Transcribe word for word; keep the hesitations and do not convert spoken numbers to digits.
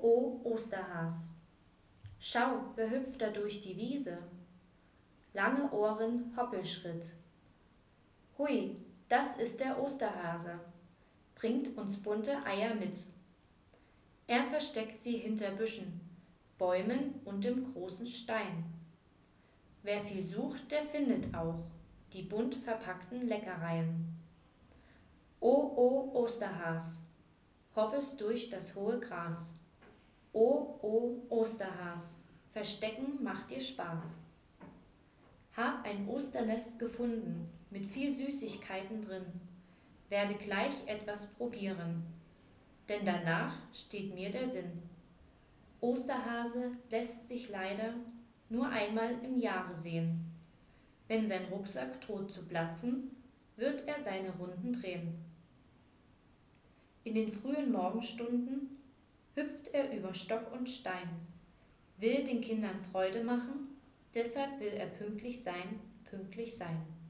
o Osterhas. Schau, wer hüpft da durch die Wiese? Lange Ohren Hoppelschritt. Hui, das ist der Osterhase, bringt uns bunte Eier mit. Er versteckt sie hinter Büschen, Bäumen und dem großen Stein. Wer viel sucht, der findet auch die bunt verpackten Leckereien. O, o Osterhas, hoppest durch das hohe Gras. O, o Osterhas, verstecken macht dir Spaß. Hab ein Osternest gefunden, mit viel Süßigkeiten drin. Werde gleich etwas probieren, denn danach steht mir der Sinn. Osterhase lässt sich leider nur einmal im Jahre sehen. Wenn sein Rucksack droht zu platzen, wird er seine Runden drehen. In den frühen Morgenstunden hüpft er über Stock und Stein, will den Kindern Freude machen, deshalb will er pünktlich sein, pünktlich sein.